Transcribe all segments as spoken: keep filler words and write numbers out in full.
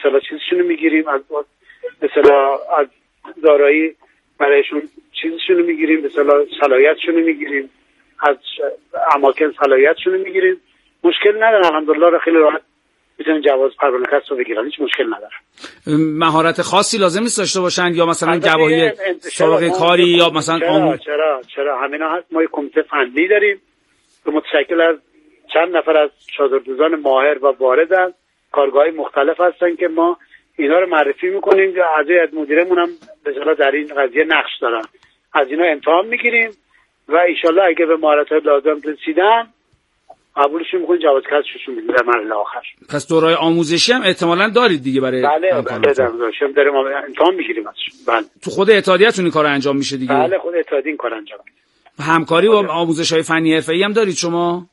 مثلا چیزشون رو میگیریم، از مثلا از دارایی برایشون چیزشون رو میگیریم، مثلا صلاحیتشون رو میگیریم، از اماکن صلاحیتشون رو میگیریم. مشکل نداره الحمدلله، رو خیلی راحت میتونن جواز پروانه کسب رو بگیرن، هیچ مشکل نداره. مهارت خاصی لازم نیست داشته باشن یا مثلا گواهی سابقه کاری یا مثلا چرا آمون... چرا چرا همینا هست. ما یک کمیته فنی داریم که متشکل از چند نفر از شاگردان ماهر و واردن، کارگاه‌های مختلف هستن که ما اینا رو معرفی میکنیم که از از مدیرمون هم به اصطلاح در این قضیه نقش دارن. از اینا امتحان میگیریم و ان شاءالله اگه به مهارت‌های لازم رسیدن قبولشون میکنیم، جواز کسبشون میدیم در مرحله آخر. پس دورای آموزشی هم احتمالاً دارید دیگه برای بله بله داریم داریم امتحان میگیریم ازشون. بله تو خود اتحادیه‌تون این کار انجام میشه دیگه؟ بله خود اتحادیه این کار انجام میده. همکاری با آموزش‌های فنی حرفه‌ای هم دارید شما؟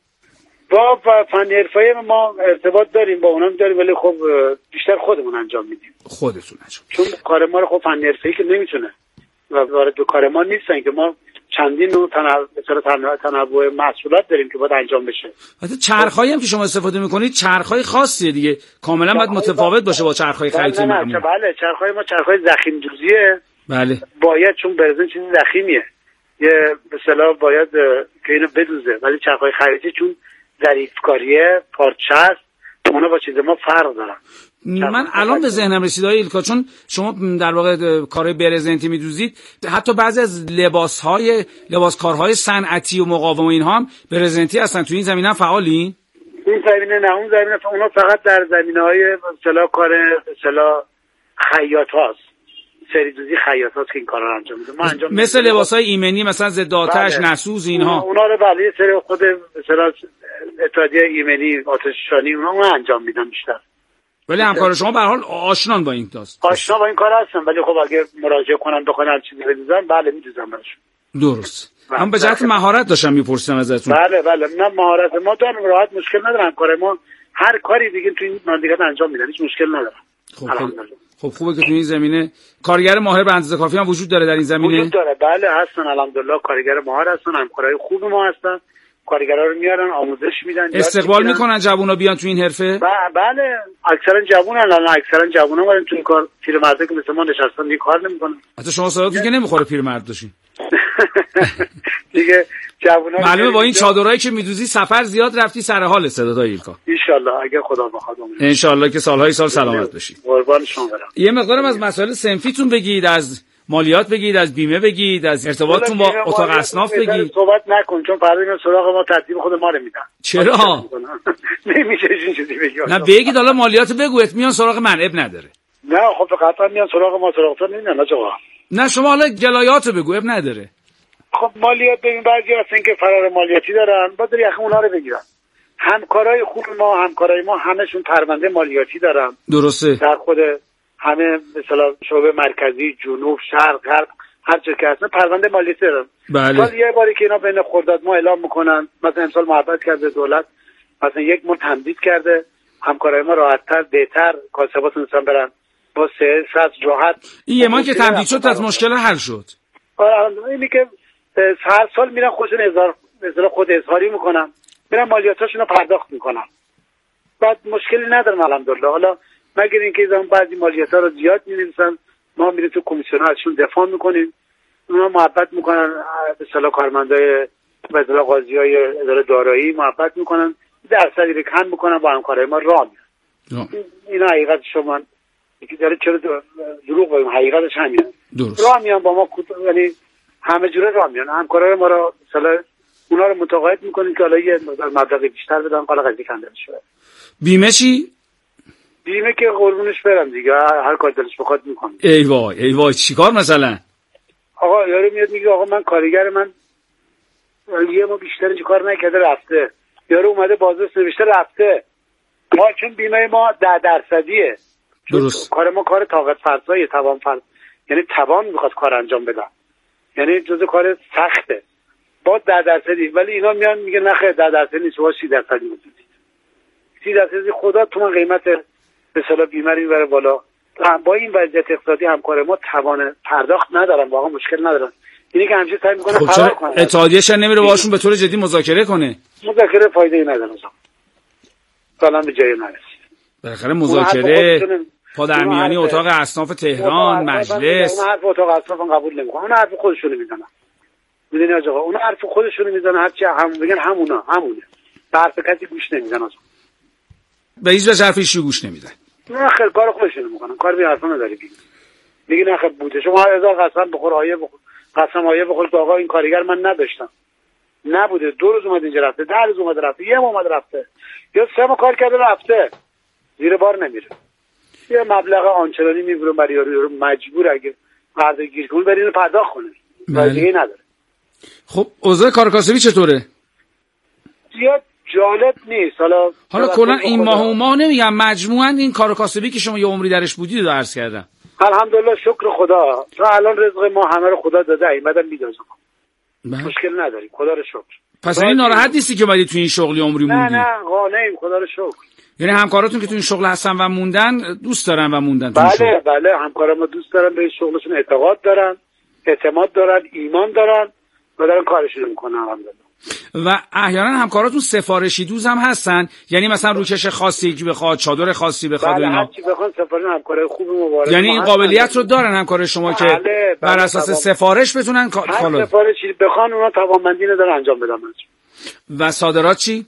با فنی حرفه‌ای ما ارتباط داریم، با اونام داریم، ولی خب بیشتر خودمون انجام میدیم. خودتون انجام چون کار ما رو خب فنی حرفه‌ای که نمیتونه و وارد به کار ما نیستن که ما چندین نوع تنوع تنوع محصولات داریم که باید انجام بشه. حتی چرخایی هم که شما استفاده میکنید چرخای خاصیه دیگه، کاملا باید متفاوت باشه با چرخای خریطی میکنید. بله چرخای ما چرخای ضخیم دوزیه. بله باید چون برزن چیزی ضخیمیه یه به اصطلاح باید که اینو بدوزه، ولی چرخای خریطی چون ظریفکاریه پارچه است اونا با چیز ما فرق دارن. من الان به ذهنم رسید آقای ایلکا، چون شما در واقع کارهای برزنتی میدوزید، حتی بعضی از لباسهای لباسکارهای صنعتی و مقاوم و اینها هم برزنتی هستن. تو این زمینه هم فعالین؟ این زمینه نه، اون زمینه اونا فقط در زمینه‌های اصطلاح کار اصطلاح خیاط هاست، سری دوزی خیاط هاست که این کارا رو انجام میده. ما انجام مثل لباسهای ایمنی مثلا ضد آتش، نسوز اینها. اونا رو بله سری خود مثلا اتحادیه ایمنی آتش‌نشانی اونا اون انجام میدن بیشتر. ولی همکار شما به هر حال آشنان با این داست. آشنا با این کار هستن، ولی خب اگه مراجعه کنن بخوان هر چیزی بدوزن بله میدوزن براشون. درست. من به جهت مهارت داشتم میپرسیدم ازتون. بله بله نه مهارت ما داریم، راحت مشکل ندارن. کار ما هر کاری دیگه تو این مملکت انجام میدن، هیچ مشکل نداره. خب خب خوبه که تو این زمینه کارگر ماهر به اندازه کافی هم وجود داره در این زمینه. وجود داره بله هستن الحمدلله، کارگر ماهر هستن، همکارای خوب ما هستن، کارگرا رو میارن آموزش میدن، استقبال میکنن جوونا بیان تو این حرفه. بله اکثرا جوونن، الان اکثرا جوونا وارن تو این کار، پیرمردا که مثل ما نشستن دیگه کار نمیکنن. حتی شما صداتون که نمیخوره پیرمرد باشین دیگه جوونا. معلومه با این چادرایی که میدوزی سفر زیاد رفتی سر حال صدای ایلکا. ان شاء الله اگه خدا بخواد ان شاء الله که سالهای سال سلامت باشید. قربان شما برم. یه مقدارم از مسائل صنفیتون بگید، از مالیات بگید، از بیمه بگید، از ارتباطتون با اتاق اصناف بگید. صحبت نکن چون فردا اینا سراغ ما ترتیب خود ما رو میدن. چرا؟ نمیشه اینجوری بگی. نه بگید حالا مالیات بگوید میان سراغ من، اب نداره. نه خب قطعا میان سراغ ما، سراغ تو نمیان آقا. نه شما حالا گلایات بگو، اب نداره. خب مالیات ببین بعضی هستن که فرار مالیاتی دارن، باید یخ اونا رو بگیرن. همکارای خوب ما، همکارای ما همشون پرونده مالیاتی دارن. درسته. در خود همه مثلا شعبه مرکزی، جنوب، شرق، غرب هر جا که هستن پرونده مالیاتی دارن. بله. سال یه باری که اینا بین خرداد ما اعلام میکنن، مثلا امسال محبت کرده دولت، مثلا یک ماه تمدید کرده، همکارای ما راحت‌تر بهتر کاسباتون مثلا برن با سه صد راحت. این یه ماه که تمدید شد از مشکل حل شد. آره اینی که هر سال میرن خودشون هزار مثلا خود اظهاری میکنن، میرن مالیاتاشون رو پرداخت میکنن، بعد مشکلی ندارن الحمدلله. حالا مگر اینکه زمان بعضی مالیات‌ها رو زیاد می‌نویسن، ما میریم تو کمیسیون ازشون دفاع میکنیم، اونا محبت میکنن، به اصطلاح کارمندای به اصطلاح قاضیای اداره دارایی محبت میکنن، درصدی رو کم میکنن، با همکارای ما راه میرن. اینا حقیقت شما یکی داره چرا دروغ بگیم، حقیقتش همینه. راه میان با ما، یعنی همه جوره راه میان. همکارای ما رو مثلا اونا رو متقاعد میکنیم که حالا یه مبلغ بیشتر بدن، حالا قضیه کنده بشه. بیمه چی؟ بیمه که قربونش برم دیگه، هر کار دلش بخواد میکنه. ای وای ای وای چیکار مثلا؟ آقا یارو میاد میگه آقا من کارگر من یه ما بیشتر اینجا کار نکرده رفته، یارو اومده بازرس نوشته رفته، ما چون بیمه ما ده درصدیه، درست. کار ما کار طاقت فرساییه، توان فرض، یعنی توان میخواد کار انجام بده، یعنی جزء کار سخته، با ده درصدی، ولی اینا میان میگه نه خیر ده درصدی نیست، با سی درصدی میگه سی درصدی خدا تو من قیمت به اصطلاح بیمه رو میبره بالا. با این وضعیت اقتصادی همکار ما توان پرداخت ندارن، واقعا مشکل ندارن. اینی که همیشه سعی میکنه فرار کنه. اتحادیه‌اش نمیره باهاشون به طور جدی مذاکره کنه. مذاکره فایده ای نداره اصلا. فعلا به جایی نرسید. بالاخره مذاکره پادرمیانی اتاق اصناف تهران، مجلس. اون حرف اتاق اصناف قبول نمیکنم، اون حرف خودشونو میزنن. میدونی آقا اون حرف خودشونو میزنن، هرچی هم بگن همونا همونه. حرف کسی گوش نمیدن اصلا. به هیچ وجه حرفش گوش نمیدن. نه خیر کار خودشونو میکنن، کار بی حرفا نداری بگی. میگی نه خیر بوده شما هزار قسم بخور آیه بخور، قسم آیه بخور که آقا این کارگر من نداشتم. نبوده، دو روز اومد اینجا رفته، ده روز اومد رفته، یه ماه اومد رفته. یا سه ماه کار کرده رفته. زیر بار نمیره. یه مبلغ آنچنانی میبره برای یارو مجبور اگه قرض گیر کنه بره اینو پرداخت کنه. دیگه نداره. خب اوضاع کار کاسبی چطوره؟ زیاد جالب نیست. حالا حالا کلا این ماه و ماه نمیگم، مجموعاً این کار کاسبی که شما یه عمری درش بودید رو عرض کردم. الحمدلله شکر خدا. تا الان رزق ما همه رو خدا داده، اینقدر میدازه. مشکل نداریم خدا رو شکر. پس این ناراحت نیستی که اومدی تو این شغلی عمری موندی؟ نه نه قانعیم خدا رو شکر. یعنی همکاراتون که تو این شغل هستن و موندن دوست دارن و موندن تو بله شغل؟ بله همکارا ما دوست دارن، به شغلشون اعتقاد دارن، اعتماد دارن، ایمان دارن و دارن کارشون میکنن الحمدلله. و احیانا همکاراتون سفارشی دوز هم هستن، یعنی مثلا روکش خاصی که بخواد، چادر خاصی بخواد بله اینا. هر چی بخوان سفارش همکارای خوب مبارک. یعنی این قابلیت رو دارن همکار شما بله، که بله، بر اساس تمام. سفارش بتونن کار هر سفارشی بخوان اونا توانمندی ندارن انجام بدن. و صادرات چی؟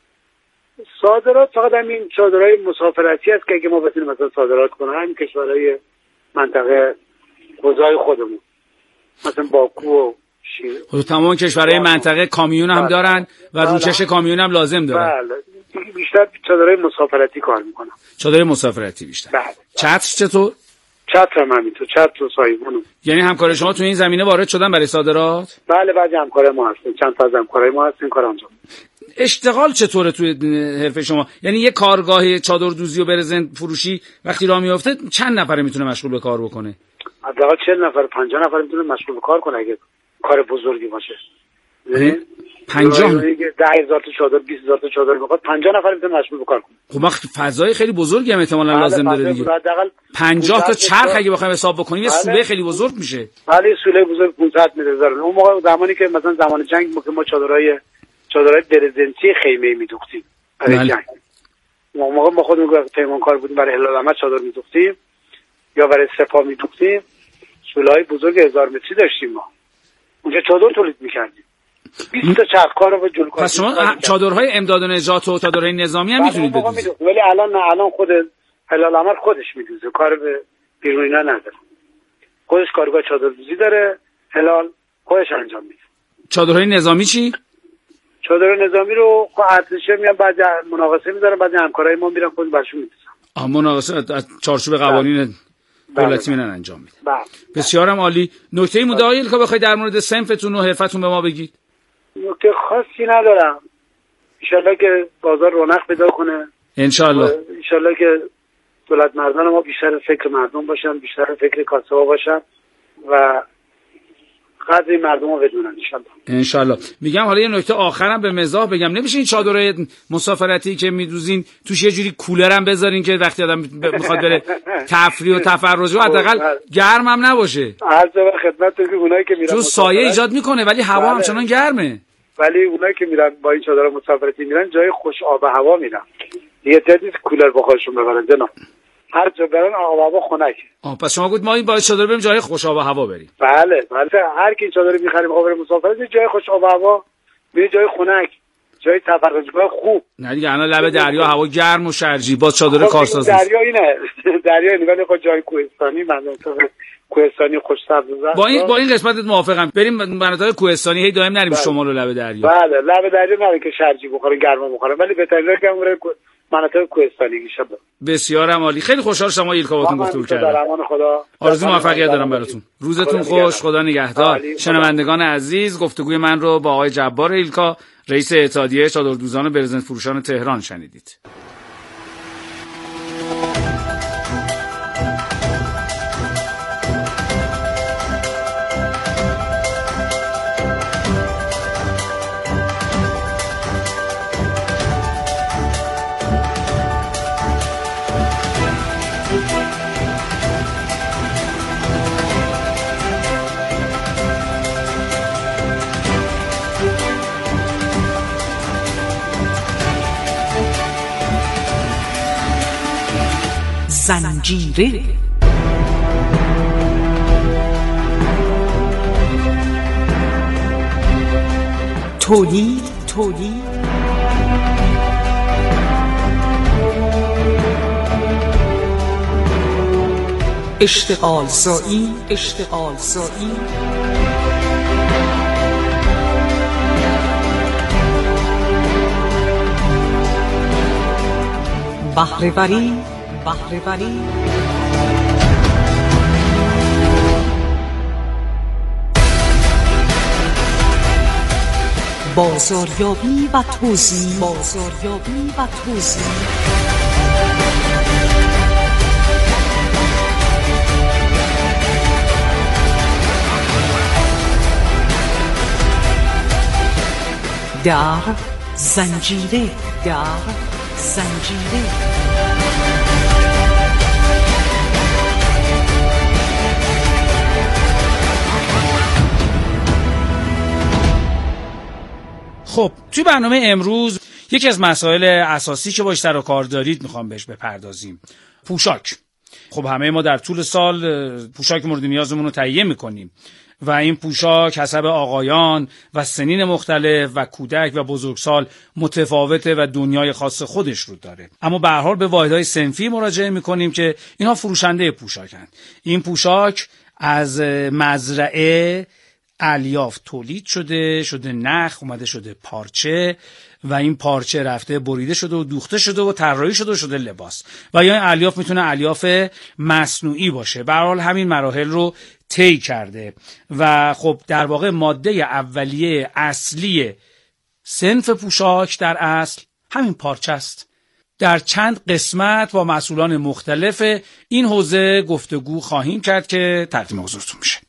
صادرات فقط همین چادرهای مسافرتی است که اگه ما بتونیم مثلا صادرات کنیم همین کشورهای منطقه حوزه‌های خودمون، مثلا باکو و شیر. خب تمام کشورهای منطقه کامیون هم دارن و بله. روکش کامیون هم لازم دارن. بله دیگه بیشتر چادرهای مسافرتی کار میکنن. چادر مسافرتی بیشتر. بله. چتر چطور؟ چتر هم همینطور، چتر و سایبون. یعنی همکار شما تو این زمینه وارد شدن برای صادرات؟ بله بعضی همکارای ما هستن، چند تا از همکارای ما هستن کار انجام. اشتغال چطوره توی حرفه شما؟ یعنی یه کارگاه چادر دوزی و برزنت فروشی وقتی راه میفته چند نفره میتونه مشغول به کار بکنه؟ حداقل چهل نفر پنجاه نفر میتونه مشغول به کار کنه اگه کار بزرگی باشه. یعنی پنجاه ده هزار تا چادر بیست هزار تا چادر بخواد پنجاه نفر میتونه مشغول به کار کنه. خب وقت فضای خیلی بزرگی هم احتمالاً لازم داره دیگه. حداقل پنجاه تا چرخ اگه بخوایم حساب بکنیم یه سوله خیلی بزرگ میشه. بله سوله بزرگ پانصد متر هزار. اون موقع زمانی که مثلا زمان جنگ ما چادرای چادرای برزنتی خیمه‌ای می‌دوختیم برای جنگ. اون موقع ما خودمون پیمانکار بودیم، برای هلال احمد چادر می‌دوختیم یا برای سپاه می‌دوختیم. سوله‌های بزرگ هزار متری داشتیم ما. اونجا چادر تولید می‌کردیم. بیست تا چرخکار و جلوکار. پس شما چادرهای امداد و نجات و چادرهای نظامی هم می‌تونید بدوزید. ولی الان نه، الان خود هلال احمد خودش می‌دوزه، کار به بیرونی‌ها نداره. خودش کارگاه چادر دوزی داره، هلال خودش انجام میده. چادرهای نظامی چی؟ چادر نظامی رو ارتشه میان بعد مناقصه میذارن، بعد همکارای ما میرن خود برشون میدن. آ مناقصه از چارچوب قوانین دولتی میرن انجام میدن. بله. بسیارم عالی. نکته‌ای مونده آقای الکا بخواید در مورد صنفتون و حرفتون به ما بگید؟ نکته خاصی ندارم. ان شاءالله که بازار رونق پیدا کنه. ان شاءالله. ان شاءالله که دولت مردان ما بیشتر فکر مردم باشن، بیشتر فکر کاسبا باشن و قدر مردم رو بدونن ان شاءالله. ان شاءالله. میگم حالا یه نکته آخرم به مزاح بگم، نمیشه این چادرای مسافرتی که میدوزین توش یه جوری کولر هم بذارین که وقتی آدم میخواد بره تفریح و تفرج و حداقل گرم هم نباشه. عرض به خدمتتون که اونایی که میرن جو سایه ایجاد میکنه ولی هوا همچنان گرمه. ولی اونایی که میرن با این چادر مسافرتی میرن جای خوش آب و هوا میرن. یه تدریس کولر با خودشون ببرن جناب. هر جا برن آب و هوا خنکه. آه پس شما گفت ما این با چادر بریم جای خوش آب و هوا بریم. بله بله هر کی چادر می‌خریم آب مسافرتی جای خوش آب و هوا، میره جای خنک، جای تفرجگاه خوب. نه دیگه الان لب دریا هوا گرم و شرجی با چادر کارساز. دریا اینه. دریا اینه ولی خود جای کوهستانی مناطق کوهستانی خوش سبز. با این با این قسمتت موافقم. بریم مناطق کوهستانی هی دائم نریم شمال و لب دریا. بله لب دریا نره که شرجی بخوره گرما بخوره، ولی بهتره که اون مناطق کوهستانی میشه. بسیارم عالی. خیلی خوشحال شما ایلکا باهاتون گفتگو کردم. در امان خدا. آرزوی موفقیت دارم براتون. روزتون خوش، خدا نگهدار. شنوندگان عزیز، گفتگوی من رو با آقای جبار ایلکا، رئیس اتحادیه چادردوزان و برزنت فروشان تهران شنیدید. زنجیره. تولید تولید اشتغال زایی اشتغال زایی بهره‌وری بهره‌وری بازاریابی و توزیع بازاریابی و توزیع در زنجیره در زنجیره. خب توی برنامه امروز یکی از مسائل اساسی که باش سر و کار دارید میخوام بهش بپردازیم، پوشاک. خب همه ما در طول سال پوشاک مورد نیازمون رو تهیه میکنیم و این پوشاک حسب آقایان و سنین مختلف و کودک و بزرگسال متفاوته و دنیای خاص خودش رو داره. اما به هر حال به واحدهای صنفی مراجعه میکنیم که اینها فروشنده پوشاکن. این پوشاک از مزرعه الیاف تولید شده، شده نخ، اومده شده پارچه و این پارچه رفته بریده شده و دوخته شده و طراحی شده و شده لباس. و یا این الیاف میتونه الیاف مصنوعی باشه. به هر حال همین مراحل رو طی کرده و خب در واقع ماده اولیه اصلی صنف پوشاک در اصل همین پارچه است. در چند قسمت با مسئولان مختلف این حوزه گفتگو خواهیم کرد که تقدیم حضورتون میشه.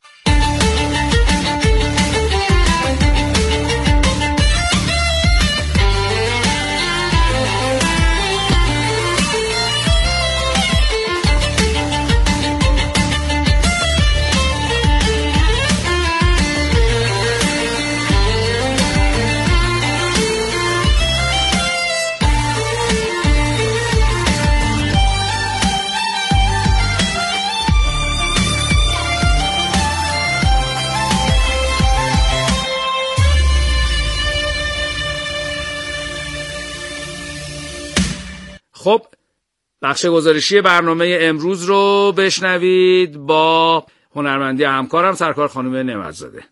خب بخش گزارشی برنامه امروز رو بشنوید با هنرمندی همکارم سرکار خانم نعمت‌زاده.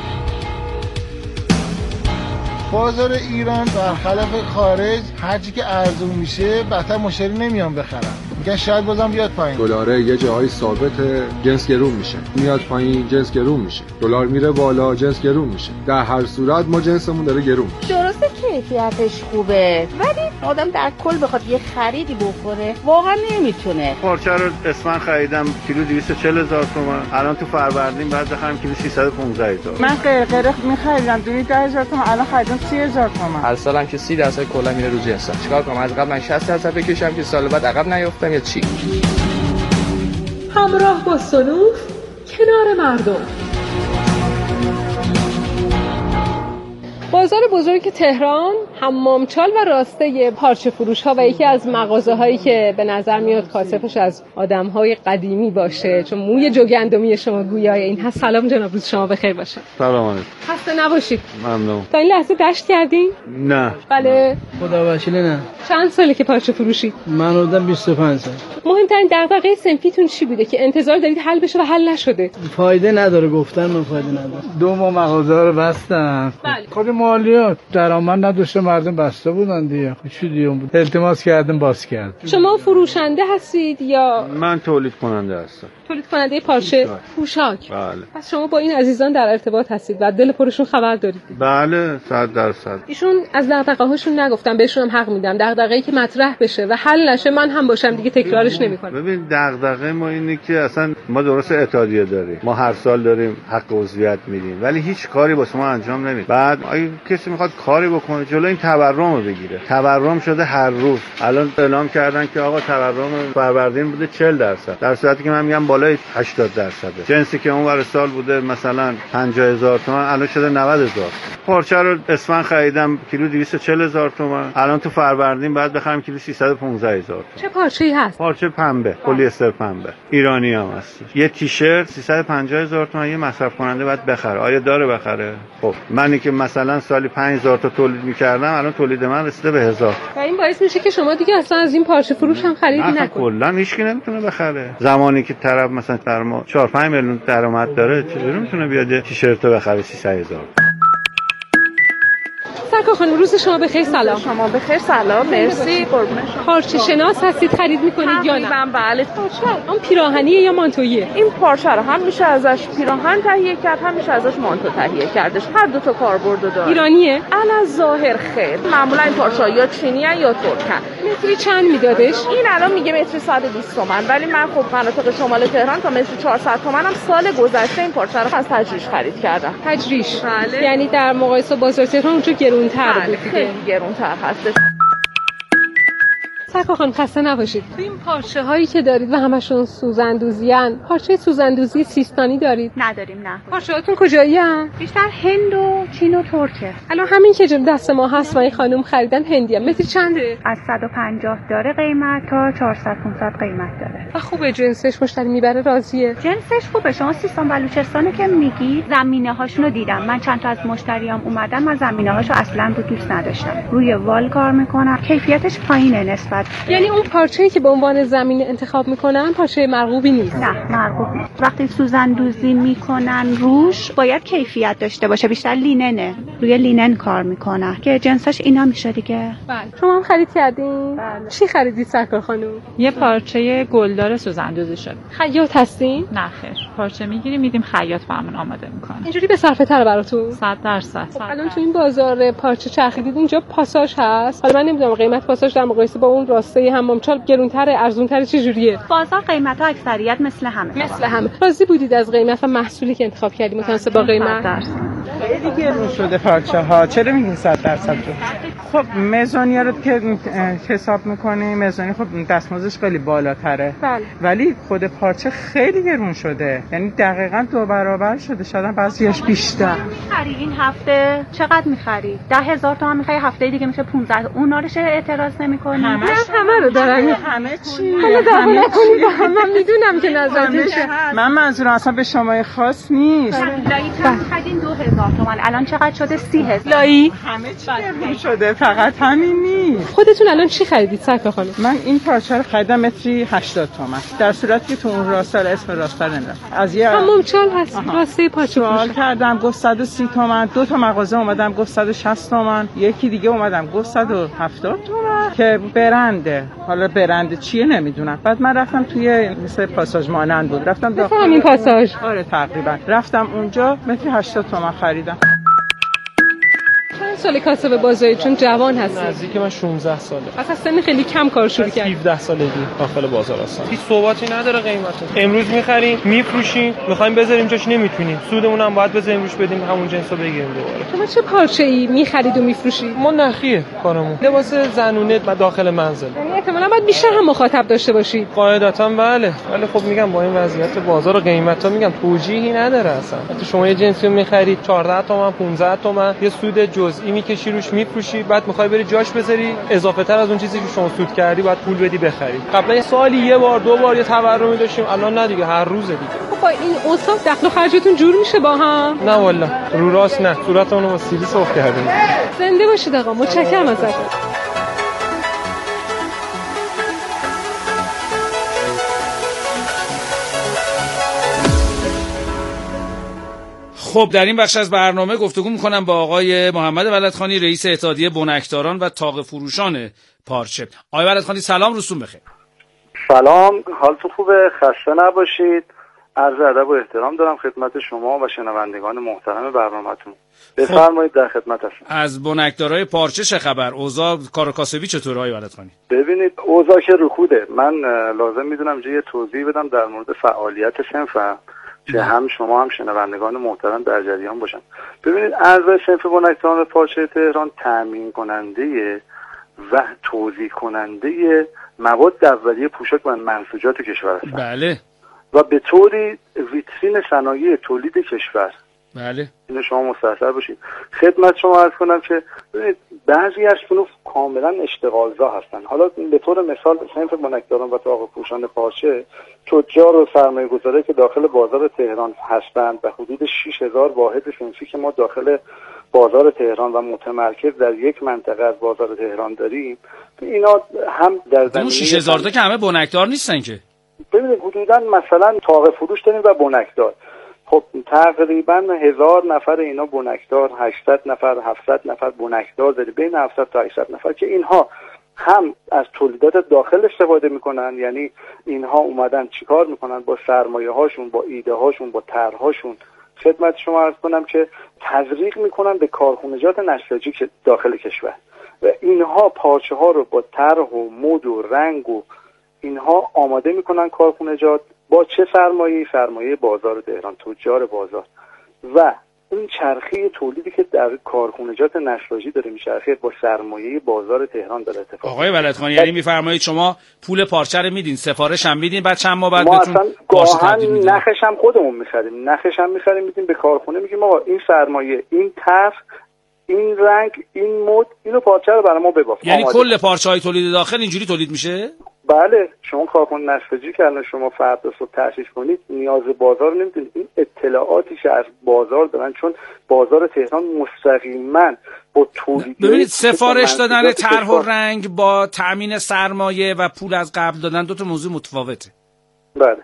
بازار ایران برخلاف خارج هرچی که ارزون میشه بدتر مشتری نمیان بخرن، میگن شاید بازم بیاد پایین. دلار یه جایی ثابته، جنس گرون میشه، میاد پایین جنس گرون میشه، دلار میره بالا جنس گرون میشه. در هر صورت ما جنسمون داره گرون میشه. درسته کیفیتش خوبه ولی آدم در کل بخواد یه خریدی بکنه واقعا نمیتونه. پارچه رو اسمن خریدم کیلو دویست و چهل هزار تومان، الان تو فروردین بعد بخرم کیلو سیصد و پانزده هزار. من قرقره می‌خریدم دویست و ده هزار تومان، الان خریدم سی هزار تومان. هر سالم که سی درصد کلا میره رو جنسا. چیکار کنم؟ از قبل من شصت درصد بکشم که سال بعد عقب نیافتم یا چی؟ همراه با صنوف کنار مردم. بازار بزرگ تهران حمامچال و راسته پارچه فروش ها و یکی از مغازه هایی که به نظر میاد کاسبش از آدم های قدیمی باشه چون موی جوگندمی شما گویای این هست. سلام جناب، روز شما بخیر باشه. سلام علیکم. خسته نباشید. ممنون. تا این لحظه گشت کردین؟ نه. بله. خدا وکیل نه. چند ساله که پارچه فروشی؟ من حدوداً بیست و پنج سال. مهمترین دغدغه صنفیتون چی بوده که انتظار دارید حل بشه و حل نشده؟ فایده نداره گفتن، من فایده نداره. دو ماه مغازه رو بستن. بله. خود مالیات درآمد نداشته، مردم بسته بودن دیگه. چی دیگه بود؟ التماس کردم باز کرد. شما فروشنده هستید یا من تولید کننده هستم. تولید کننده پارچه پوشاک. بله. پس شما با این عزیزان در ارتباط هستید و دل پرشون خبر دارید. بله صد درصد. ایشون از دغدغه هاشون نگفتم، بهشون هم حق میدم. دغدغه‌ای که مطرح بشه و حل نشه من هم باشم دیگه تکرارش نمی‌کنم. ببین دغدغه ما اینه که اصلا ما درست اتحادیه داریم، ما هر سال داریم حق عضویت میدیم ولی هیچ کاری واسه ما انجام نمیده. بعد آی کسی میخواد کاری بکنه جلوی این تورم رو بگیره. تورم شده هر روز. الان اعلام کردن که آقا تورم فروردین بوده چهل درصد، در صورتی که من میگم بالای هشتاد درصده. جنسی که اون ور سال بوده مثلا پنجاه هزار تومان الان شده نود هزار. پارچه رو اسفند خریدم کیلو دویست و چهل هزار تومان، الان تو فروردین باید بخرم کیلو سیصد و پانزده هزار. چه پارچه‌ای هست؟ پارچه پنبه، پلی استر پنبه، ایرانی هم هست. یه تیشرت سیصد و پنجاه هزار تومان یه مصرف کننده باید بخره. آیا داره بخره؟ خب منی که مثلا سالی پنج هزار تا تولید می‌کردم الان تولید من رسیده به هزار. و این باعث میشه که شما دیگه اصلا از این پارچه فروش هم خرید نکنید. کلا هیچ کی نمیتونه بخره. زمانی که طرف مثلا در ما چهار پنج میلیون درآمد داره چطوری میتونه بیاد تیشرت بخره سیصد هزار؟ سرکار خانم روز شما بخیر. سلام. شما بخیر. سلام. مرسی. قربون شما. پارچه شناس هستید، خرید میکنید یا نه؟ بله. پارچه اون پیراهنیه یا مانتوییه؟ این پارچه رو هم میشه ازش پیراهن تهیه کرد، هم میشه ازش مانتو تهیه کردش. هر دو تا کاربرد داره. ایرانیه؟ علی ظاهر خیر. معمولا این پارچه یا چینی ان یا ترکن. متری چند میدادش؟ این الان میگه متری صد و بیست تومن، ولی من خب مناطق شمال تهران تا متری چهارصد تومن هم سال گذشته این پارچه رو از تجریش خرید کردم. تجریش؟ بله. یعنی در مقایسه با بازار تهران اونجا گرونتر بود. خیلی گرونتر هستش. سرکار خانم خسته نباشید. این پارچه هایی که دارید و همشون سوزندوزیان، پارچه سوزندوزی سیستانی دارید؟ نداریم. نه. پارچه هاتون کجایی ان؟ بیشتر هند و چین و ترکه. الان همین که دست ما هست و این خانم خریدن هندیه. متر چنده؟ از صد و پنجاه داره قیمت تا چهارصد پانصد قیمت داره. و خوبه جنسش، مشتری میبره راضیه؟ جنسش خوبه. شما سیستان بلوچستانو که میگی زمینه هاشونو دیدم. من چند تا از مشتریام اومدن، من زمینه هاشو اصلا رو دوست نداشتم. روی وال کار میکنم. کیفیتش پایینه نسبت. یعنی اون پارچه‌ای که به عنوان زمینه انتخاب میکنن پارچه مرغوبی نیست؟ نه مرغوب نیست. وقتی سوزندوزی میکنن روش باید کیفیت داشته باشه. بیشتر لیننه، روی لینن کار میکنن که جنسش اینا میشه دیگه. بله. شما هم خرید کردین؟ بله. چی خریدید سرکار خانم؟ یه پارچه گلدار سوزندوزی شد. خیاط هستین؟ نه خیر. پارچه میگیریم میدیم خیاط برامون آماده میکنه. اینجوری به صرفه تر براتون؟ صد درصد. خب الان تو این بازار پارچه چرخیدید اینجا پاساژ هست. حالا من نمیدونم قیمت پاساژ در مقایسه با اون راسته حمامچال گرونتره، ارزونتره، چه جوریه؟ بازار قیمت‌ها اکثریت مثل همه. مثل همه. راضی بودید از قیمت و محصولی که انتخاب کردید متناسب با قیمت؟ خیلی گرون شده پارچه ها. چرا میگین صد درصد؟ خب میزانی رو که حساب میکنی، میزانی خب دستمزدش خیلی بالاتره. بله. ولی خود پارچه خیلی گرون شده. یعنی دقیقاً دو برابر شده، شاید بعضیش بیشتر. می‌خری این هفته چقدر می‌خری؟ ده هزار تومان می‌خری، هفته دیگه میشه پانزده. اونا رو چه اعتراض نمی‌کنی؟ نه همه رو دارن. همه چی؟ حالا دعوا نکنید. من میدونم که نظرتون. من منظورم اصلا به شما خاص نیست. لایی چند خریدین؟ دو هزار تومان. الان چقدر شده؟ سی هزار. لایی همه چی گرون شده، فقط همین نیست. خودتون الان چی خریدید سرکار خانم؟ من این پارچه رو خریدم متری هشتاد تومان. در صورتی که تو اون راستا اسم راستا نمیدونم. از یه حمامچال هست. راسته پارچه سوال کردم گفت صد و سی تومان. دو تا مغازه اومدم گفت صد و شصت تومان. یکی دیگه اومدم گفت صد و هفتاد تومان که برنده. حالا برند چیه نمیدونم. بعد من رفتم توی مثل پاساژ مانند بود. رفتم داخل همین پاساژ. آره تقریبا. رفتم اونجا متری هشتاد تومان خریدم. چند سال کاسب بازاری؟ چون جوان هستی. نزدیک من شانزده ساله. پس از سن خیلی کم کار شروع کردی. هفده سالگی داخل بازار هستم. هیچ ثباتی نداره قیمت. امروز می‌خریم، می‌فروشیم، می‌خوایم بذاریم جاش نمیتونیم. سودمون هم باید بذاریم روش بدیم همون جنسو بگیریم دوباره. شما چه پارچه‌ای می‌خرید و می‌فروشید؟ ما نخیه کارمون. لباس زنونه و داخل منزل. یعنی احتمالاً باید بیشتر هم مخاطب داشته باشید. قاعدتاً بله. ولی خب میگم با این وضعیت بازار و قیمتا میگم توجیهی نداره اصلا. حتی شما یه جنسی رو می‌خرید چهارده تومن پانزده تومن یه سود جزئی می‌کشی روش می‌فروشی، بعد می‌خوای بری جاش بذاری اضافه تر از اون چیزی که شما سود کردی بعد پول بدی بخری. قبلا سالی یه بار دو بار یه تورمی داشتیم، الان نه دیگه، هر روزه دیگه. خب با این اوصاف دخل و خرجتون جور میشه با هم؟ نه والله رو راست نه، صورتمون رو با سیلی سرخ کردیم. زنده باشید آقا، متشکرم ازتون. خب در این بخش از برنامه گفتگو میکنم با آقای محمد ولدخانی، رئیس اتحادیه بنکداران و طاق فروشان پارچه. آقای ولدخانی سلام، روزتون بخیر. سلام، حالتون خوبه؟ خسته نباشید. عرض ادب و احترام دارم خدمت شما و شنوندگان محترم برنامه‌تون. بفرمایید، در خدمت هستم. از بنکدارای پارچه چه خبر؟ اوضاع کار کاسبی چطوره آقای ولدخانی؟ ببینید اوضاع که رکوده. من لازم میدونم یه توضیح بدم در مورد فعالیت صنفم. که هم شما هم شنوندگان محترم در جریان باشن. ببینید ارز صنف بنکداران پارچه تهران تامین کننده و توزیع کننده مواد اولیه پوشاک و منسوجات کشور هستند. بله. و به طوری ویترین صنایع تولید کشور. بله. اینو شما مستحضر باشید. خدمت شما عرض کنم که ببینید بعضی از صنوف کاملا اشتغالزا هستن. حالا به طور مثال صنف بنکداران و طاقه پوشان پارچه تجار و سرمایه‌گذاری که داخل بازار تهران هستند و حدود شش هزار واحد صنفی که ما داخل بازار تهران و متمرکز در یک منطقه از بازار تهران داریم، اینا هم در زمینه شش هزار تا که همه بنکدار نیستن که. ببینید حدوداً مثلا طاقه فروش داریم و بنکدار. خب تقریبا هزار نفر اینا بنکدار، هشتصد نفر هفتصد نفر بنکدار داره، بین هفتصد تا هشتصد نفر که اینها هم از تولیدات داخل استفاده میکنن، یعنی اینها اومدن چیکار میکنن با سرمایه هاشون، با ایده هاشون، با طرحهاشون خدمت شما عرض کنم که تزریق میکنن به کارخونجات نساجی که داخل کشور و اینها پارچه ها رو با طرح و مد و رنگ و اینها آماده میکنن کارخونجات با چه سرمایه؟ سرمایه بازار تهران، تجار بازار و این چرخه تولیدی که در کارخونجات نساجی داره میچرخه با سرمایه بازار تهران داره اتفاق. آقای ولدخان یعنی میفرمایید شما پول پارچه رو میدین، سفارش هم میدین، بعد چند ماه بعد ما بهتون اصلا گاهن نخش هم خودمون میخریم، نخش هم میخریم میدیم به کارخونه، میگیم آقا این سرمایه، این طرح، این رنگ، این مد، اینو پارچه رو برای ما بباف. یعنی کل پارچه‌های تولید داخل اینجوری تولید میشه؟ بله. شما کارخونه نساجی که الان شما فردا صبح تأسیس کنید نیاز بازار نمیدونید، این اطلاعاتی که از بازار دارن، چون بازار تهران مستقیما با تولید. ببینید سفارش دادن طرح و رنگ با تأمین سرمایه و پول از قبل دادن دو تا موضوع متفاوته. بله.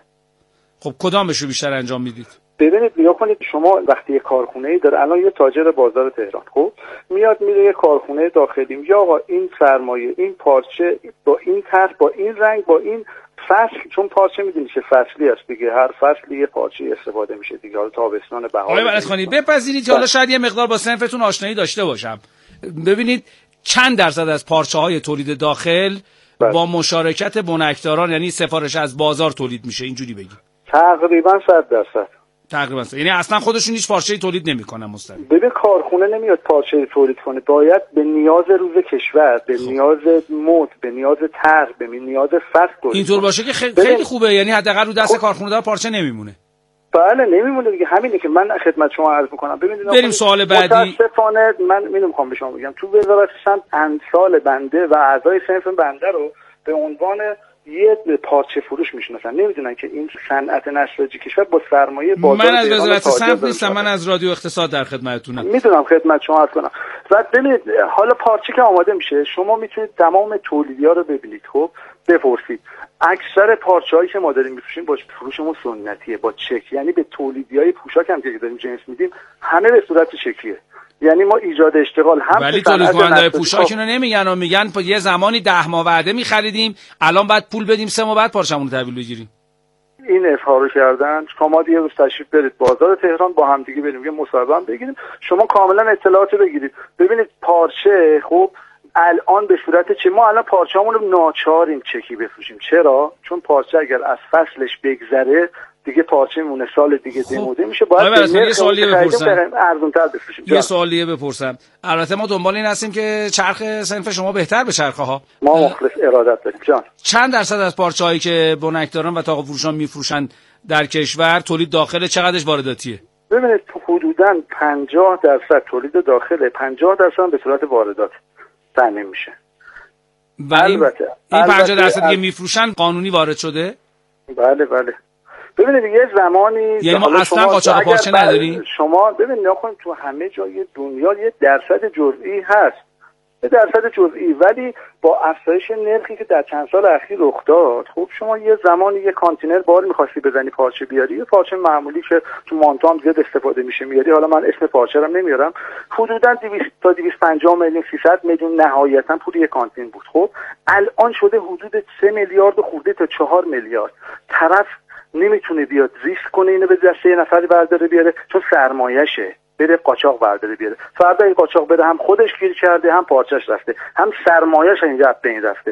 خب کدامشو بیشتر انجام میدید؟ ببینید نگاه کنید، شما وقتی یه کارخونه‌ای داره، الان یه تاجر بازار تهران خب میاد میره یه کارخونه داخلی، میگه آقا این سرمایه، این پارچه با این طرح، با این رنگ، با این فصل، چون پارچه میدونی که فصلی است دیگه، هر فصلی یه پارچه استفاده میشه دیگه، حالا تابستان بهار. آقای ولدخانی بپذیرید که حالا شاید یه مقدار با صنفتون آشنایی داشته باشم. ببینید چند درصد از پارچه‌های تولید داخل بله. با مشارکت بنکداران یعنی سفارش از بازار تولید میشه، اینجوری بگیم؟ تقریبا صد درصد. تقریبا صد. یعنی اصلا خودشون هیچ پارچه‌ای تولید نمیکنن مستقیم. ببین کارخونه نمیاد پارچه تولید کنه، باید به نیاز روز کشور، به خب. نیاز مد، به نیاز طرح، به نیاز فصل. اینطور باشه که خیلی, خیلی خوبه، یعنی حداقل رو دست خب. کارخونه دار پارچه نمیمونه. بله نمیمونه دیگه، همینه که من خدمت شما عرض میکنم. ببینید بریم سوال بعدی. متاسفانه من میخوام به شما بگم تو وزارت صنعت امثال بنده و اعضای صنف بنده رو به عنوان یه پارچه فروش میشناسن، نمیدونن که این صنعت نساجی کشور با سرمایه بازار. من از وزارت صنعت نیستم، من از رادیو اقتصاد در خدمتتونم. میدونم خدمت شما عرض کنم. بعد ببینید حالا پارچه که آماده میشه، شما میتونید تمام تولیدی‌ها رو ببینید، خب بپرسید. اکثر پارچه‌هایی که ما داریم میفروشیم با فروشمون سنتیه، با چک، یعنی به تولیدی‌های پوشاک هم که داریم جنس میدیم همه به صورت چکیه. یعنی ما ایجاد اشتغال هم. ولی تولید کننده پوشاک اینو نمیگن و میگن یه زمانی ده ماه وعده می‌خریدیم، الان بعد پول بدیم سه ماه بعد پارچه‌مون رو تحویل بگیریم. این اظهارو کردن. شما دیگه روز تشریف برید بازار تهران با هم دیگه بریم یه مصاحبه هم بگیریم، شما کاملا اطلاعاتو بگیرید. ببینید پارچه خب الان به صورت چه، ما الان پارچه‌مون رو ناچاریم چکی بفروشیم. چرا؟ چون پارچه اگر از فصلش بگذره دیگه پارچه مونه سال دیگه دموده میشه، باید یه سوالیه بپرسم ارزان‌تر بفروشیم. یه سوالیه بپرسم. البته ما دنبال این هستیم که چرخ صنف شما بهتر به چرخه ها. ما مخلص ارادت داریم جان. چند درصد از پارچه‌هایی که بنکداران و طاقه فروشان میفروشن در کشور تولید داخل، چقدرش وارداتیه؟ ببینید حدوداً پنجاه درصد تولید داخله، پنجاه درصد به صورت واردات تامین میشه. ولی البته این پنجاه درصد که میفروشن قانونی وارد شده؟ بله بله. ببینید یه زمانی یعنی ما اصلا قاچاق پارچه نداریم. شما ببینید نکنید تو همه جای دنیا یه درصد جزئی هست، یه درصد جزئی، ولی با افزایش نرخی که در چند سال اخیر رخ داد، خب شما یه زمانی یه کانتینر بار می‌خواستی بزنی پارچه بیاری، یه پارچه معمولی که تو مانتو هم زیاد استفاده میشه میاری، حالا من اسم پارچه رو نمیارم، حدوداً دویست تا دویست و پنجاه میلیون سیصد میلیون نهایتاً پول یه کانتین بود. خب الان شده حدود سه میلیارد خورده تا چهار میلیارد. طرف نمیتونه بیاد ریسک کنه اینو به دست یه نفری برداره بیاره، چون سرمایه‌شه، بره قاچاق برداره بیاره. فردا این قاچاق بره هم خودش گیر کرده، هم پارچه‌اش رفته، هم سرمایه‌اش اینجا به این رفته.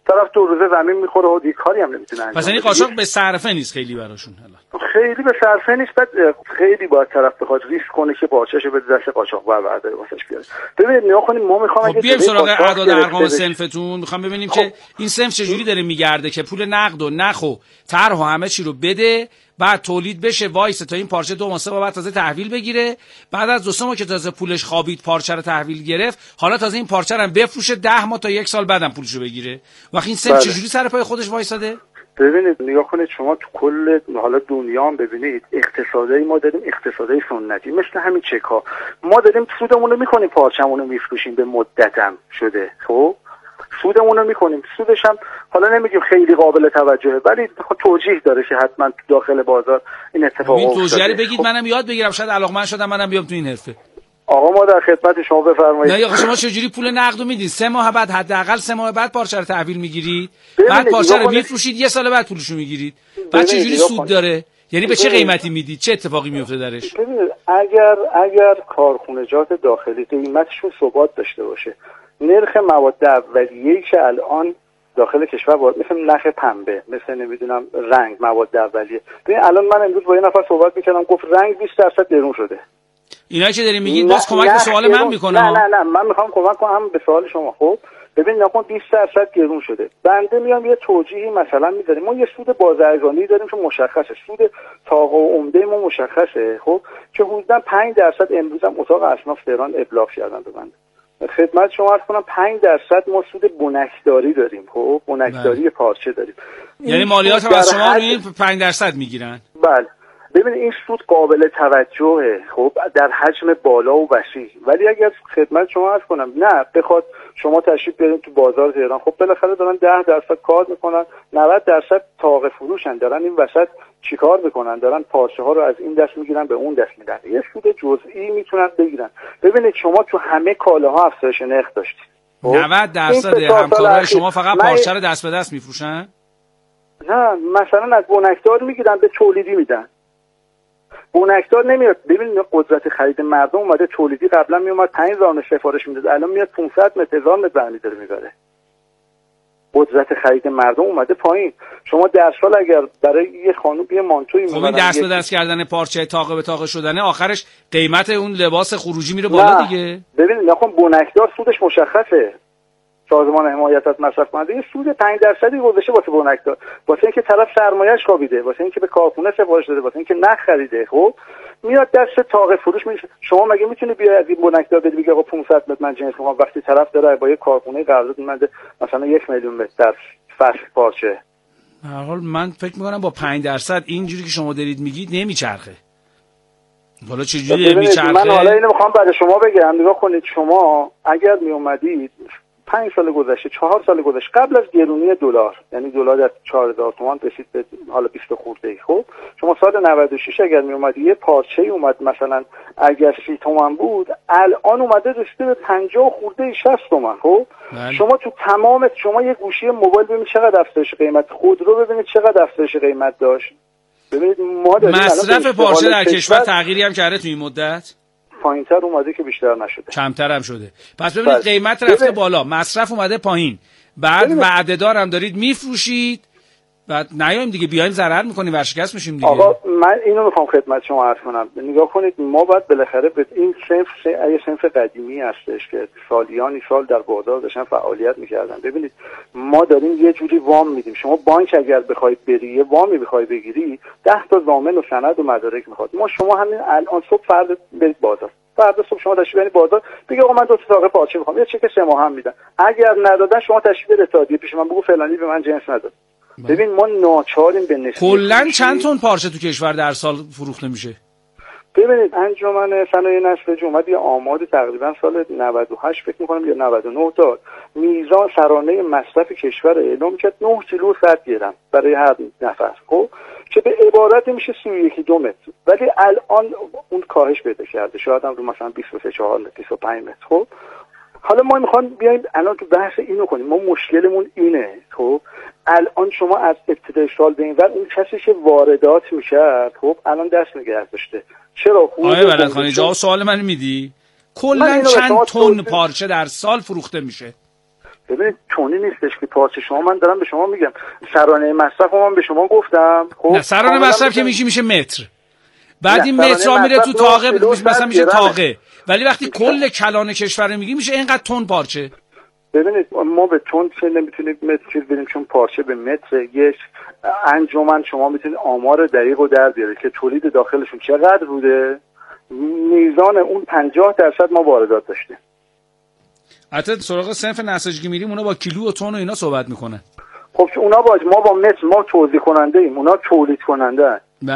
طرف دو روزه زمین میخوره و دیگه کاری هم نمیتونه انجام بده. پس این قاچاق به صرفه نیست خیلی براشون حالا. خیلی به صرفه نیست، بعد خیلی باید طرف بخواد ریسک کنه که پارچه‌شو بده دست قاچاقبر برداره واسش بیاره. ببینید نگاه کنیم ما میخوام خب بیایم سراغ اعداد ارقام صنفتون، میخوام ببینیم خب. که این صنف چجوری داره میگرده که پول نقد و نخ و طرح و همه چی رو بده، بعد تولید بشه وایسه تا این پارچه دو ماه سه ماه بعد تازه تحویل بگیره، بعد از دو سه ماه که تازه پولش خوابید پارچه رو تحویل گرفت، حالا تازه این پارچه رو بفروشه ده ماه تا یک سال بعدم پولش رو بگیره. وقتی این صنف چجوری سر پای خودش وایساده؟ ببینید نگاه کنید شما تو کل حالا دنیا هم ببینید اقتصادی ما داریم، اقتصادی سنتی مثل همین چک‌ها ما داریم سودمون رو می‌کنیم، پارچه‌مون رو می‌فروشیم به مدتم شده، خب سودمون رو می‌کنیم، سودش هم حالا نمیگیم خیلی قابل توجهه ولی خب توجیه داره که حتما داخل بازار این اتفاق افتاده. این توجیه بگید خب. منم یاد بگیرم، شاید علاقمند شدم منم بیام تو این حرفه. آقا ما در خدمت شما، بفرمایید. نه آقا شما چجوری پول نقدو میدین؟ سه ماه بعد حداقل سه ماه بعد پارچه رو تحویل میگیرید، بعد پارچه رو میفروشید، یه سال بعد پولشو میگیرید. بعد چجوری سود داره؟ یعنی به چه قیمتی میدید؟ چه اتفاقی میفته درش؟ ببینید اگر اگر کارخونجات داخلی قیمتشون ثبات داشته باشه، نرخ مواد اولیه‌ای که الان داخل کشور وارد مثل نخ پنبه، مثل نمیدونم رنگ، مواد اولیه. ببین الان من امروز با یه نفر صحبت می‌کردم گفت رنگ بیست درصد گرون شده. اینا که داری میگین باز کمک به سوال من میکنه. نه نه نه من میخوام کمک کنم به سوال شما. خب ببین نکن بیست درصد گرون شده، بنده میام یه توجیهی مثلا میذاریم، ما یه سود بازرگانی داریم که مشخصه، سود طاقه و عمده ما مشخصه، خب که حدودا پنج درصد امروز هم اتاق اصناف تهران ابلاغ کردن به بنده. خدمت شما عرض کنم پنج درصد ما سود بنکداری داریم، خب بنکداری پارچه داریم. یعنی مالیات هم از شما روی پنج درصد میگیرن؟ بله. ببین این سود قابل توجهه، خب در حجم بالا و وسیع، ولی اگر خدمت شما عرض کنم نه بخواد شما تشریف بیارین تو بازار تهران، خب بالاخره دارن ده درصد کار میکنن، نود درصد طاقه فروشن، دارن این وسط چیکار میکنن؟ دارن پارچه ها رو از این دست میگیرن به اون دست میدن، یه سود جزئی میتونن بگیرن. ببینید شما تو همه کالاها افزایش نرخ داشتید، نود درصد همکارای شما فقط پارچه رو دست به دست میفروشن؟ نه مثلا از بنکدار میگیرن به تولیدی میدن، بنکدار نمیاد. ببینید قدرت خرید مردم اومده، تولیدی قبلا میومد پنج هزار سفارش میداد، الان میاد پانصد متر هزار متر برمی داره میبره. قدرت خرید مردم اومده پایین. شما در سال اگر برای یه خانم یه مانتویی خب این دست به دست کردن پارچه طاقه به طاقه شدنه آخرش قیمت اون لباس خروجی میره بالا دیگه. ببینید نکن بنکدار سودش مشخصه، سازمان حمایت از مصرف کننده یه سود پنج درصدی گذاشته واسه بنکدار، واسه اینکه طرف سرمایه‌اش خوابیده، واسه اینکه به کارخونه سفارش داده، واسه اینکه نخ خریده، خب میاد دست طاقه فروش میشه. شما مگه میتونی بیای از این بنکدار بدی بگی آقا پانصد متر من جنس میخوام، وقتی طرف داره با یه کارخونه قرارداد می‌بنده مثلا یک میلیون متر در فصل پارچه؟ به هر حال من فکر می‌کنم با پنج درصد اینجوری که شما دارید میگید نمیچرخه. حالا چجوری نمیچرخه؟ من حالا اینو میخوام برای شما بگم، نگاه کنید شما اگر می اومدید پنج سال گذشته، چهار سال گذشته قبل از گرونی دلار، یعنی دلار از چهار هزار تومان رسید به حالا بیست خورده ای، خب شما سال نود و شش اگر می اومد یه پارچه اومد مثلا اگر سی تومان بود، الان اومده رسیده به پنجاه خورده ای شصت تومان. خب بله. شما تو تمام شما یه گوشی موبایل ببینید چقدر افزایش قیمت، خودرو ببینید چقدر افزایش قیمت داشت. ببینید ما داریم مصرف پارچه در کشور تغییری هم کرده تو این مدت؟ پایین‌تر اومده که بیشتر نشده، کمتر هم شده. پس ببینید بس. قیمت رفته ببین. بالا، مصرف اومده پایین، بعد وعده دارم دارید میفروشید، بعد نیایم دیگه بیایم ضرر میکنیم ورشکست میشیم دیگه. آقا من اینو میخوام خدمت شما عرض کنم، نگاه کنید ما باید بالاخره به این صنف ای صنف قدیمی هستش که سالیانی سال در بازار داشتن فعالیت میکردن. ببینید ما داریم یه جوری وام میدیم، شما بانک اگر بخوای بری یه وامی بخوای بگیری ده تا ضامن و سند و مدارک میخواد. ما شما همین الان صبح فرد برید بازار، فردا صبح شما تشریف برید بازار بگید آقا من دو تا طاقه پارچه میخوام، یه چک سه ماه هم میدن، اگر ندادن شما تشریف برید اتحادیه پیش من بگو فلانی به من جنس نداد. ببین ما ناچاریم به نسبت کلا چند تن پارچه تو کشور در سال فروخته میشه؟ ببینید انجمن صنایع نسج اومد یه آمار تقریبا سال نود و هشت فکر می‌کنم یا نود و نه داد، میزان سرانه مصرف کشور اعلام کرد نه کیلو صد گرم برای هر نفر، خب که به عبارت میشه سی و یک دو متر، ولی الان اون کاهش پیدا کرده، شاید هم رو مثلا بیست و سه چهار متر بیست و پنج متر. خب حالا ما میخوام بیایم الان تو بحث اینو کنیم، ما مشکلمون اینه. خب الان شما از ابتدای سال به این ور اون کسی که واردات میشه خب الان دست نگه داشته. چرا؟ آقای بلدخانی جواب سوال من میدی؟ کلا چند تن پارچه در سال فروخته میشه؟ ببینید چونی نیستش که پارچه شما، من دارم به شما میگم سرانه مصرف من به شما گفتم. خب نه سرانه مصرف که میشه میشه متر، بعد این متر ها میره تو تاقه، مثلا میشه تاقه، ولی وقتی کل کلان کشور میگی میشه اینقدر تن پارچه. ببینید ما به تن چه نمیتونیم متر چیز بریم، چون پارچه به متر یک انجمن شما میتونید آمار دقیق رو در بیارید که تولید داخلشون چقدر بوده، میزان اون پنجاه درصد ما واردات داشتیم. حتی سراغ صنف نساجی که میریم اونا با کیلو و تن و اینا صحبت میکنن. خب اونا با ما با متر، ما توزیع کننده ایم، اونا تولید کننده هست.